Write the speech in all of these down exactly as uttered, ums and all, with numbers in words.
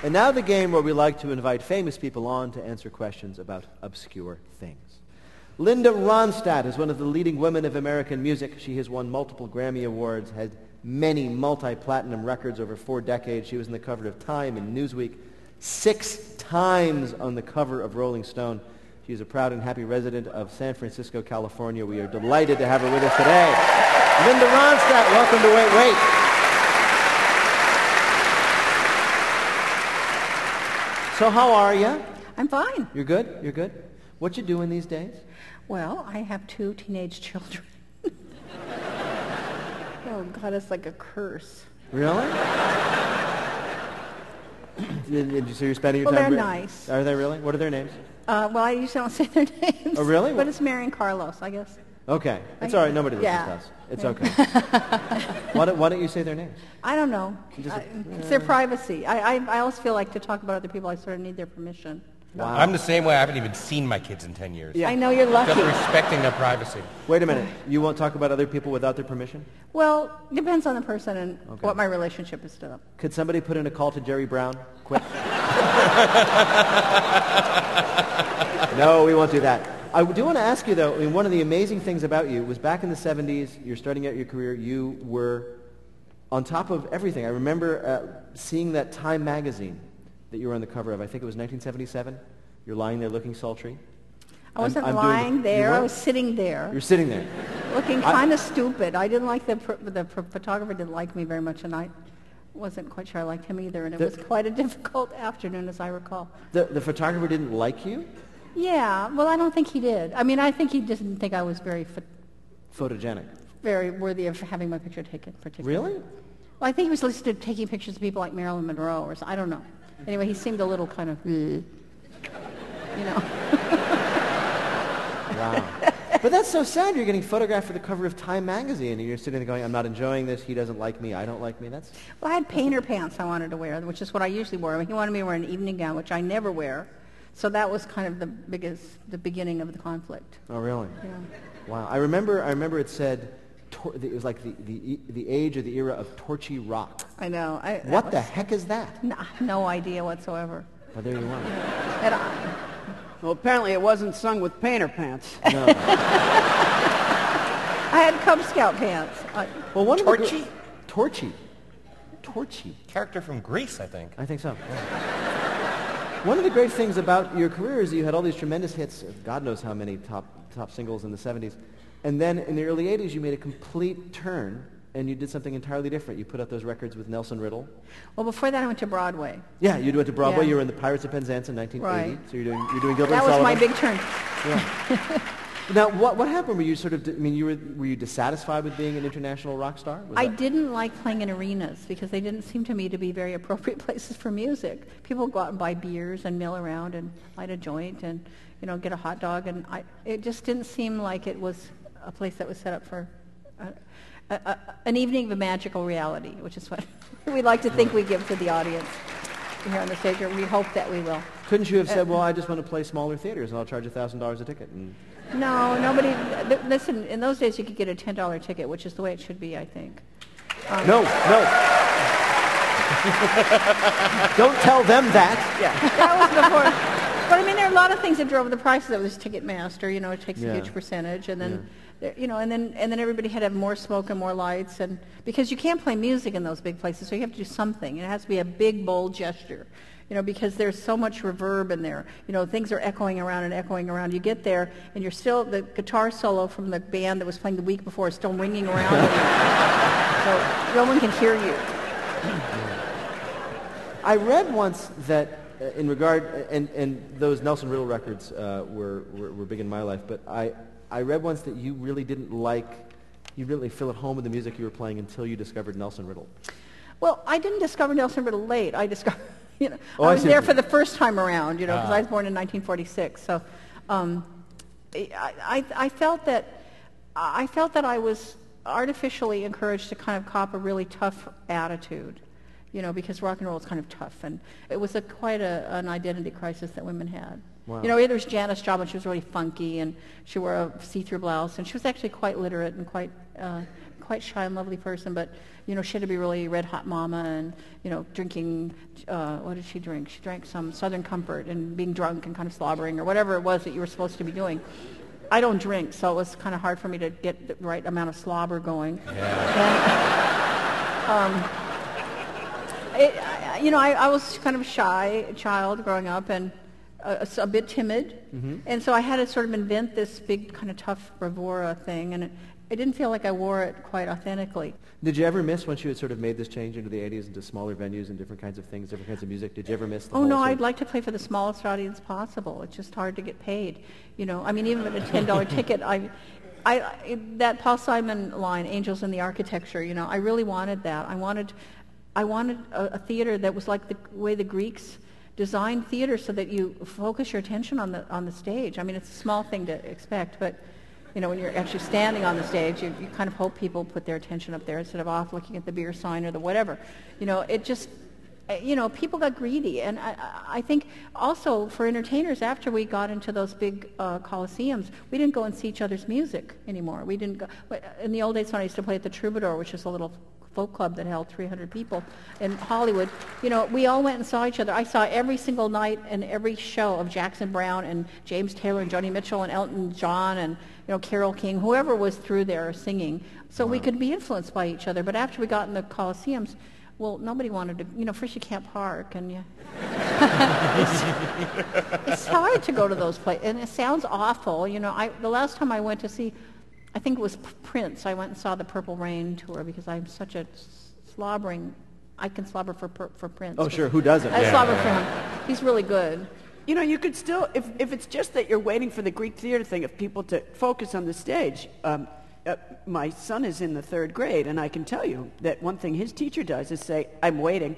And now the game where we like to invite famous people on to answer questions about obscure things. Linda Ronstadt is one of the leading women of American music. She has won multiple Grammy Awards, had many multi-platinum records over four decades. She was on the cover of Time and Newsweek, six times on the cover of Rolling Stone. She is a proud and happy resident of San Francisco, California. We are delighted to have her with us today. Linda Ronstadt, welcome to Wait, Wait. So how are you? I'm fine. You're good? You're good? What you doing these days? Well, I have two teenage children. Oh, God, it's like a curse. Really? did, did you, so you're spending your well, time... Well, they're nice. Are they really? What are their names? Uh, well, I usually don't say their names. Oh, really? But it's Mary and Carlos, I guess. Okay. It's I, all right. Nobody listens yeah. to us. It's okay. why, don't, why don't you say their names? I don't know. Just, I, it's their privacy. I, I, I always feel like to talk about other people, I sort of need their permission. Wow. I'm the same way. I haven't even seen my kids in ten years. Yeah. I know, you're lucky. Just respecting their privacy. Wait a minute. You won't talk about other people without their permission? Well, depends on the person and okay. what my relationship is to them. Could somebody put in a call to Jerry Brown? Quick. No, we won't do that. I do want to ask you, though, I mean, one of the amazing things about you was back in the seventies, you're starting out your career, you were on top of everything. I remember uh, seeing that Time magazine that you were on the cover of. I think it was nineteen seventy-seven. You're lying there looking sultry. I wasn't I'm, I'm lying the, there. I was sitting there. You're sitting there. Looking kind of stupid. I didn't like the, pr- the pr- photographer didn't like me very much, and I wasn't quite sure I liked him either, and it the, was quite a difficult afternoon, as I recall. The, the photographer didn't like you? Yeah, well, I don't think he did. I mean, I think he just didn't think I was very pho- photogenic. Very worthy of having my picture taken, particularly. Really? Well, I think he was listed taking pictures of people like Marilyn Monroe, or so, I don't know. Anyway, he seemed a little kind of, you know. Wow. But that's so sad. You're getting photographed for the cover of Time magazine, and you're sitting there going, I'm not enjoying this. He doesn't like me. I don't like me. That's. Well, I had painter pants I wanted to wear, which is what I usually wore. He wanted me to wear an evening gown, which I never wear. So that was kind of the biggest, the beginning of the conflict. Oh, really? Yeah. Wow. I remember. I remember it said, tor- it was like the, the the age or the era of torchy rock. I know. I, what the was, heck is that? No, no idea whatsoever. Well, there you are. And I, well, apparently it wasn't sung with painter pants. No. I had Cub Scout pants. I, well, one Torchy? Of the gr- torchy. Torchy. Character from Greece, I think. I think so. Yeah. One of the great things about your career is you had all these tremendous hits, God knows how many top top singles in the seventies. And then in the early eighties, you made a complete turn, and you did something entirely different. You put out those records with Nelson Riddle. Well, before that, I went to Broadway. Yeah, you went to Broadway. Yeah. You were in the Pirates of Penzance in nineteen eighty. Right. So you're doing you're doing Gilbert That and was Sullivan. my big turn. Yeah. Now, what what happened? Were you sort of? I mean, you were were you dissatisfied with being an international rock star? Was I that... didn't like playing in arenas because they didn't seem to me to be very appropriate places for music. People go out and buy beers and mill around and light a joint and, you know, get a hot dog, and I, it just didn't seem like it was a place that was set up for a, a, a, an evening of magical reality, which is what we like to think we give to the audience here on the stage, or we hope that we will. Couldn't you have said, Uh, "Well, I just want to play smaller theaters, and I'll charge a thousand dollars a ticket"? And... No, nobody. Th- listen, in those days you could get a ten dollar ticket, which is the way it should be, I think. Um, No, no. Don't tell them that. Yeah, that was before. But I mean, there are a lot of things that drove the prices. There was Ticketmaster, you know, it takes Yeah. a huge percentage, and then, there, you know, and then and then everybody had to have more smoke and more lights, and because you can't play music in those big places, so you have to do something. It has to be a big, bold gesture. You know, because there's so much reverb in there. You know, things are echoing around and echoing around. You get there, and you're still, the guitar solo from the band that was playing the week before is still ringing around. So no one can hear you. I read once that uh, in regard, and, and those Nelson Riddle records uh, were, were, were big in my life, but I, I read once that you really didn't like, you really feel at home with the music you were playing until you discovered Nelson Riddle. Well, I didn't discover Nelson Riddle late. I discovered, you know, Oh, I I was see there what for you the first time around, you know, because Ah. I was born in nineteen forty-six. So um, I, I, I felt that I felt that I was artificially encouraged to kind of cop a really tough attitude, you know, because rock and roll is kind of tough, and it was a quite a, an identity crisis that women had. Wow. You know, there was Janis Joplin. She was really funky, and she wore a see-through blouse, and she was actually quite literate and quite uh, quite shy and lovely person, but, you know, she had to be really red hot mama and, you know, drinking, uh, what did she drink? She drank some Southern Comfort and being drunk and kind of slobbering or whatever it was that you were supposed to be doing. I don't drink, so it was kind of hard for me to get the right amount of slobber going. Yeah. And, um, it, I, you know, I, I was kind of a shy child growing up and a, a bit timid, mm-hmm. and so I had to sort of invent this big kind of tough bravura thing, and it, I didn't feel like I wore it quite authentically. Did you ever miss, once you had sort of made this change into the eighties, into smaller venues and different kinds of things, different kinds of music, did you ever miss the Oh, whole no, sort I'd of- like to play for the smallest audience possible. It's just hard to get paid. You know, I mean, even at a ten dollar ticket, I, I, I, that Paul Simon line, Angels in the Architecture, you know, I really wanted that. I wanted, I wanted a, a theater that was like the way the Greeks designed theater so that you focus your attention on the, on the stage. I mean, it's a small thing to expect, but you know, when you're actually standing on the stage, you, you kind of hope people put their attention up there instead of off looking at the beer sign or the whatever. You know, it just, you know, people got greedy. And I, I think also for entertainers, after we got into those big uh, coliseums, we didn't go and see each other's music anymore. We didn't go, in the old days when I used to play at the Troubadour, which is a little folk club that held three hundred people in Hollywood, you know, we all went and saw each other. I saw every single night and every show of Jackson Browne and James Taylor and Joni Mitchell and Elton John and, you know, Carole King, whoever was through there singing. So wow. We could be influenced by each other. But after we got in the Coliseums, well, nobody wanted to, you know, first you can't park and you... it's, it's hard to go to those places. And it sounds awful. You know, I, the last time I went to see, I think it was Prince. I went and saw the Purple Rain tour because I'm such a slobbering, I can slobber for for Prince. Oh, sure, who doesn't? I Yeah, slobber yeah. for him. He's really good. You know, you could still, if, if it's just that you're waiting for the Greek theater thing, of people to focus on the stage. Um, uh, my son is in the third grade, and I can tell you that one thing his teacher does is say, "I'm waiting."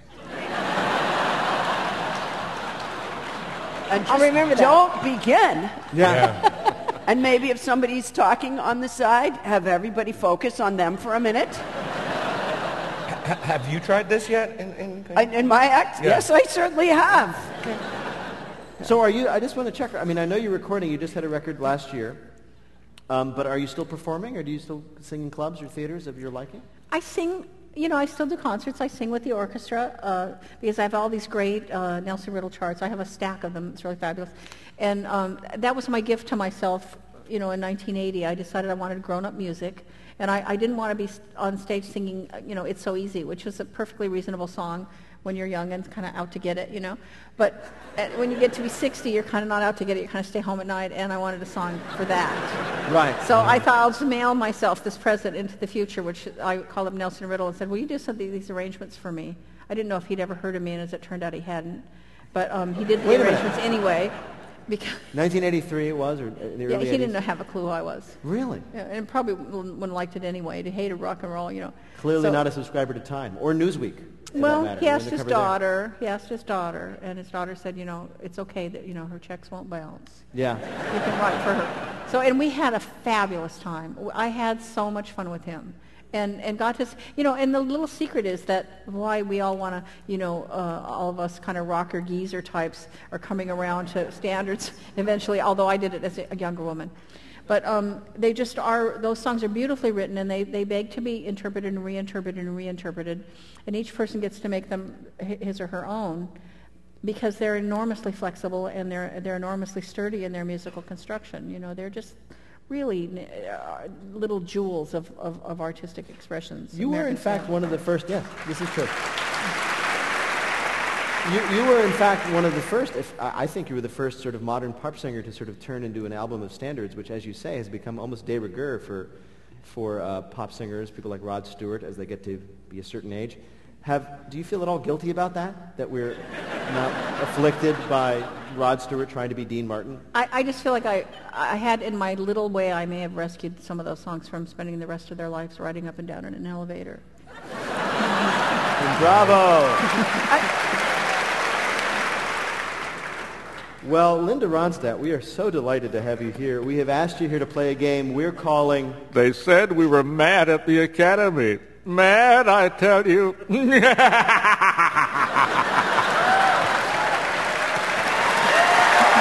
And I'll just remember that. Don't begin. Yeah. And maybe if somebody's talking on the side, have everybody focus on them for a minute. Ha- have you tried this yet? In, in, In, in my act, Yeah. yes, I certainly have. So are you, I just want to check, I mean, I know you're recording, you just had a record last year, um, but are you still performing, or do you still sing in clubs or theaters of your liking? I sing, you know, I still do concerts. I sing with the orchestra uh, because I have all these great uh, Nelson Riddle charts. I have a stack of them. It's really fabulous. And um, that was my gift to myself, you know, in nineteen eighty. I decided I wanted grown-up music. And I, I didn't want to be on stage singing, you know, It's So Easy, which is a perfectly reasonable song when you're young and kind of out to get it, you know. But uh, when you get to be sixty, you're kind of not out to get it. You kind of stay home at night, and I wanted a song for that. Right. So I thought I'll just mail myself this present into the future, which I called up Nelson Riddle and said, will you do some of these arrangements for me? I didn't know if he'd ever heard of me, and as it turned out, he hadn't. But um, he did the Wait a minute. arrangements anyway. Because nineteen eighty-three it was, or in the yeah, early he eighties? didn't have a clue who I was. Really? Yeah, and probably wouldn't wouldn't liked it anyway. He hated rock and roll, you know. Clearly So- not a subscriber to Time, or Newsweek. for that Well, matter. he You're asked on the his cover there. daughter. He asked his daughter, and his daughter said, you know, it's okay that, you know, her checks won't bounce. Yeah. You can write for her. So, and we had a fabulous time. I had so much fun with him. And, and got his, you know, and the little secret is that why we all want to, you know, uh, all of us kind of rocker geezer types are coming around to standards eventually, although I did it as a, a younger woman. But um, they just are, those songs are beautifully written, and they, they beg to be interpreted and reinterpreted and reinterpreted. And each person gets to make them his or her own, because they're enormously flexible and they're, they're enormously sturdy in their musical construction. You know, they're just really uh, little jewels of, of, of artistic expressions. You were, in American fact, style. one of the first, yes, this is true. You, you were, in fact, one of the first, if, I I think you were the first sort of modern pop singer to sort of turn into an album of standards, which, as you say, has become almost de rigueur for, for uh, pop singers, people like Rod Stewart, as they get to be a certain age. Have, do you feel at all guilty about that, that we're not afflicted by Rod Stewart trying to be Dean Martin? I, I just feel like I, I had, in my little way, I may have rescued some of those songs from spending the rest of their lives riding up and down in an elevator. Bravo! Well, Linda Ronstadt, we are so delighted to have you here. We have asked you here to play a game we're calling... They said we were mad at the Academy. Mad, I tell you.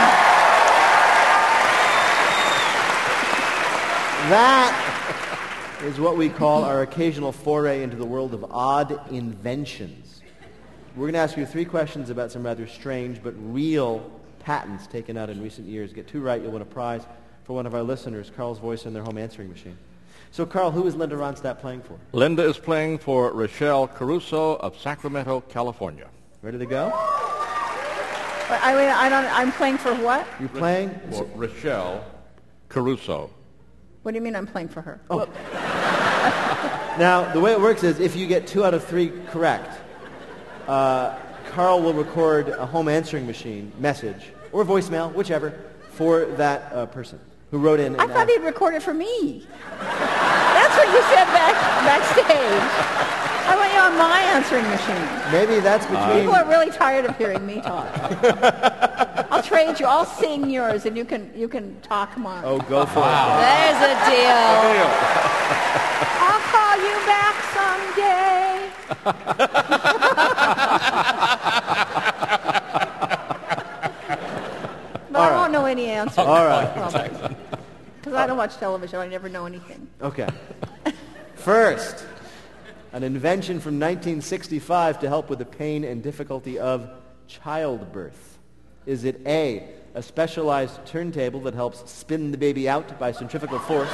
That, is what we call our occasional foray into the world of odd inventions. We're going to ask you three questions about some rather strange but real patents taken out in recent years. Get two right, you'll win a prize for one of our listeners, Carl's voice in their home answering machine. So, Carl, who is Linda Ronstadt playing for? Linda is playing for Rochelle Caruso of Sacramento, California. Ready to go? I mean, I don't. I'm playing for what? You're playing? For Rochelle Caruso. What do you mean I'm playing for her? Oh. Now, the way it works is if you get two out of three correct, uh, Carl will record a home answering machine message, or voicemail, whichever, for that uh, person who wrote in. I and thought asked. he'd record it for me. That's what you said back backstage. I want you on my answering machine. Maybe that's between... People are really tired of hearing me talk. I'll trade you. I'll sing yours, and you can you can talk mine. Oh, go for There's a deal. I'll call you back someday. But I won't know any answers. All right. Because I don't watch television. I never know anything. it. Okay. First, an invention from nineteen sixty-five to help with the pain and difficulty of childbirth. Is it A, a specialized turntable that helps spin the baby out by centrifugal force?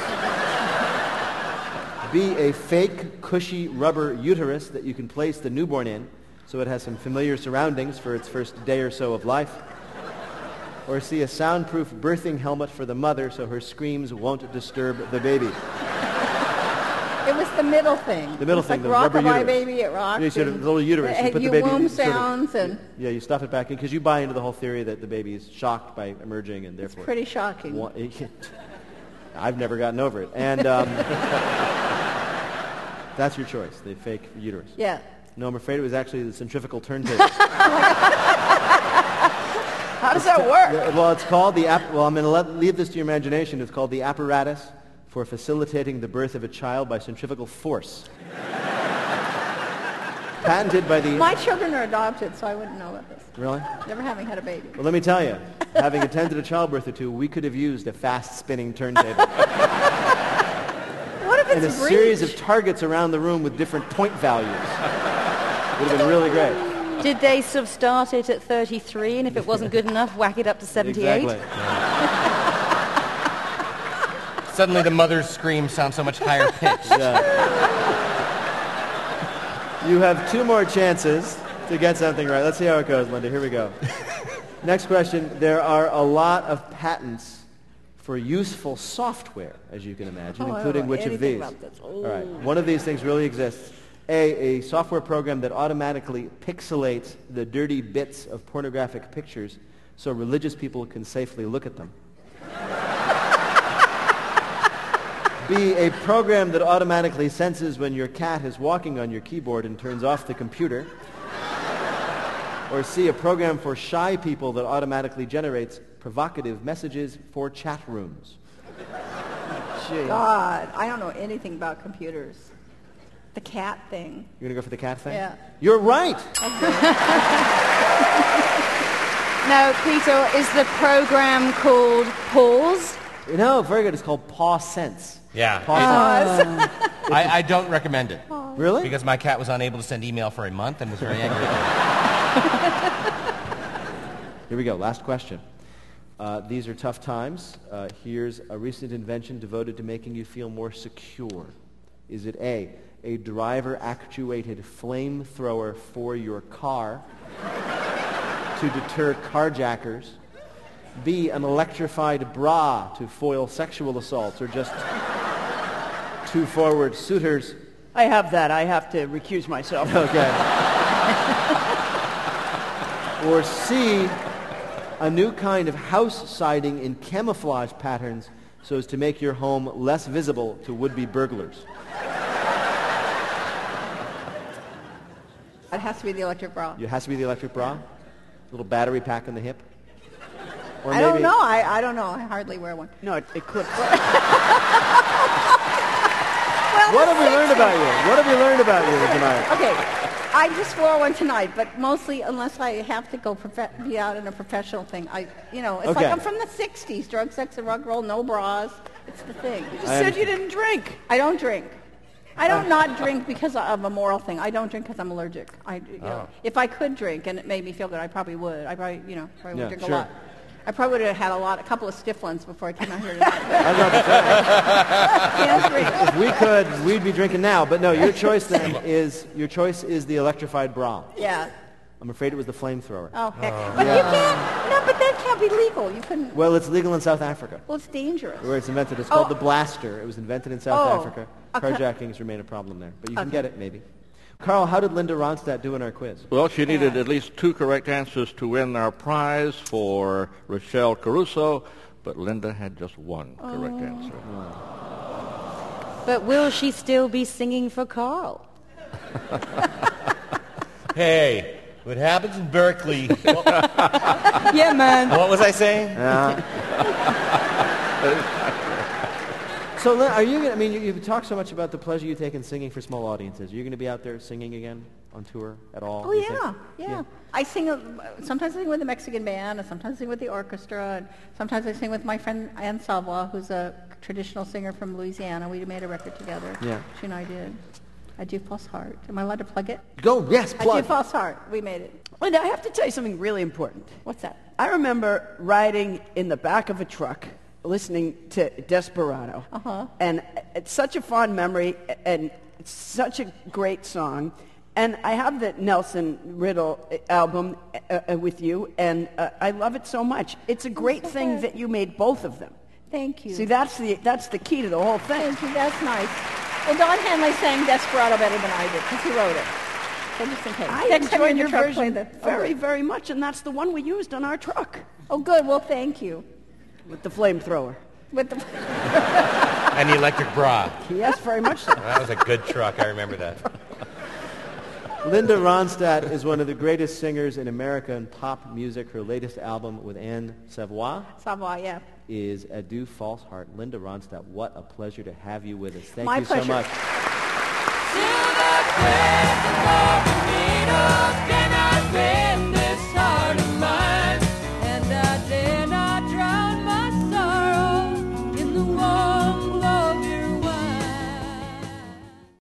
B, a fake, cushy rubber uterus that you can place the newborn in so it has some familiar surroundings for its first day or so of life? Or C, a soundproof birthing helmet for the mother so her screams won't disturb the baby? It was the middle thing. The middle it's thing, like the rubber Rockabye uterus. Baby, it rocks. You sort of and the little uterus. You it- put the you baby womb sort of- sounds, and Yeah, you stuff it back in because you buy into the whole theory that the baby is shocked by emerging and therefore... pretty shocking. Wa- I've never gotten over it. And um, that's your choice, the fake uterus. Yeah. No, I'm afraid it was actually the centrifugal turntable. How does that work? Yeah, well, it's called the... App- well, I'm going to let, leave this to your imagination. It's called the apparatus for facilitating the birth of a child by centrifugal force. Patented by the... My children are adopted, so I wouldn't know about this. Really? Never having had a baby. Well, let me tell you, having attended a childbirth or two, we could have used a fast-spinning turntable. What if And a it's series reach? of targets around the room with different point values. Would have been really great. Did they sort of start it at thirty-three, and if it wasn't good enough, whack it up to seventy-eight? Exactly. Suddenly the mother's scream sounds so much higher pitched. Yeah. You have two more chances to get something right. Let's see how it goes, Linda. Here we go. Next question. There are a lot of patents for useful software, as you can imagine, Oh, I don't including know which of anything these? about this. All right. One of these things really exists. A, a software program that automatically pixelates the dirty bits of pornographic pictures so religious people can safely look at them. B, a program that automatically senses when your cat is walking on your keyboard and turns off the computer. Or C, a program for shy people that automatically generates provocative messages for chat rooms. God, I don't know anything about computers. The cat thing. You're going to go for the cat thing? Yeah. You're right. Now, Peter, is the program called Pause? No, very good. It's called Paw Sense. Yeah. Paw Sense. I, I don't recommend it. Really? Because my cat was unable to send email for a month and was very angry. Here we go. Last question. Uh, these are tough times. Uh, here's a recent invention devoted to making you feel more secure. Is it A, a driver-actuated flamethrower for your car to deter carjackers? B, an electrified bra to foil sexual assaults or just two forward suitors? I have that. I have to recuse myself. Okay. Or C, a new kind of house siding in camouflage patterns so as to make your home less visible to would-be burglars. It has to be the electric bra. It has to be the electric bra? Little battery pack on the hip? Or I don't know. I, I don't know. I hardly wear one. No, it, it clips. Well, What have we learned about you? What have we learned about you tonight? Okay, I just wore one tonight, but mostly unless I have to go profe- be out in a professional thing. I, you know, it's Okay. like I'm from the sixties, drug, sex, and rock and roll, no bras. It's That's the thing. You just said you didn't drink. I don't drink. I don't not drink because of a moral thing. I don't drink because I'm allergic. I, you know, if I could drink and it made me feel good, I probably would. I probably, you know, probably Yeah, would drink sure. a lot. I probably would have had a lot, a couple of stiff ones before I came out here tonight. I was about to say, Can't drink. if we could, we'd be drinking now. But no, your choice then is your choice is the electrified bra. Yeah. I'm afraid it was the flamethrower. Oh heck. But you can't. No, but that can't be legal. You couldn't. Well, it's legal in South Africa, Well, it's dangerous. where it's invented. It's called Oh. the blaster. It was invented in South Oh. Africa. Okay. Carjackings remain a problem there, but you can Okay. get it maybe. Carl, how did Linda Ronstadt do in our quiz? Well, she needed at least two correct answers to win our prize for Rochelle Caruso, but Linda had just one correct answer. But will she still be singing for Carl? Hey, what happens in Berkeley? What, Yeah, man. what was I saying? So, Lynn, are you? Gonna, I mean, you, you've talked so much about the pleasure you take in singing for small audiences. Are you going to be out there singing again on tour at all? Oh you yeah, think? yeah. I sing. uh, Sometimes I sing with the Mexican band, and sometimes I sing with the orchestra, and sometimes I sing with my friend Anne Savoie, who's a traditional singer from Louisiana. We made a record together. Yeah. She and I did. I do False Heart. Am I allowed to plug it? Go, yes, I plug. do False Heart. We made it. Linda, I have to tell you something really important. What's that? I remember riding in the back of a truck listening to Desperado. Uh-huh. And it's such a fond memory, and it's such a great song. And I have the Nelson Riddle album uh, uh, with you, and uh, I love it so much. It's a great so thing good. that you made both of them. Thank you. See, that's the, that's the key to the whole thing. Thank you. That's nice. Well, Don Henley sang Desperado better than I did because he wrote it. So just in case. I Next time you're enjoyed in your the truck, play version the- very, oh. very much, and that's the one we used on our truck Oh, good. Well, thank you. with the flamethrower. With the And the electric bra. Yes, very much so. That was a good truck. I remember that. Linda Ronstadt is one of the greatest singers in America in pop music. Her latest album with Anne Savoie Savoie, yeah. is Adieu False Heart. Linda Ronstadt, what a pleasure to have you with us. Thank My you pleasure. so much.